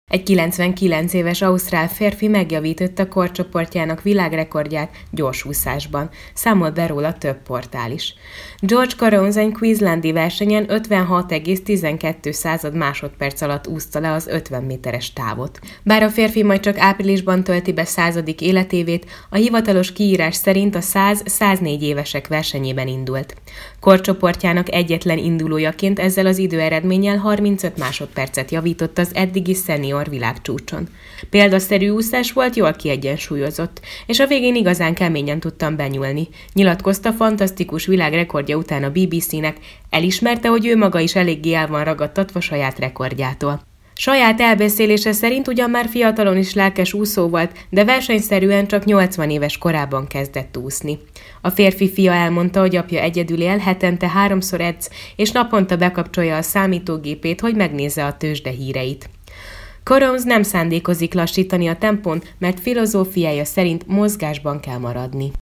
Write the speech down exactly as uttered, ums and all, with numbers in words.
Egy kilencvenkilenc éves ausztrál férfi megjavította korcsoportjának világrekordját gyorsúszásban, számol be róla több portál is. George Couronnes egy queenslandi versenyen ötvenhat egész tizenkettő másodperc alatt úszta le az ötven méteres távot. Bár a férfi majd csak áprilisban tölti be századik életévét, a hivatalos kiírás szerint a száz-száznégy évesek versenyében indult. Korcsoportjának egyetlen indulójaként ezzel az időeredménnyel harmincöt másodpercet javított az eddigi szenior világcsúcson. Példaszerű úszás volt, jól kiegyensúlyozott, és a végén igazán keményen tudtam benyúlni, nyilatkozta fantasztikus világrekordja után a bé bé cének, elismerte, hogy ő maga is eléggé el van ragadtatva saját rekordjától. Saját elbeszélése szerint ugyan már fiatalon is lelkes úszó volt, de versenyszerűen csak nyolcvan éves korában kezdett úszni. A férfi fia elmondta, hogy apja egyedül él, hetente háromszor edz, és naponta bekapcsolja a számítógépét, hogy megnézze a tőzsde híreit. Couronnes nem szándékozik lassítani a tempón, mert filozófiája szerint mozgásban kell maradni.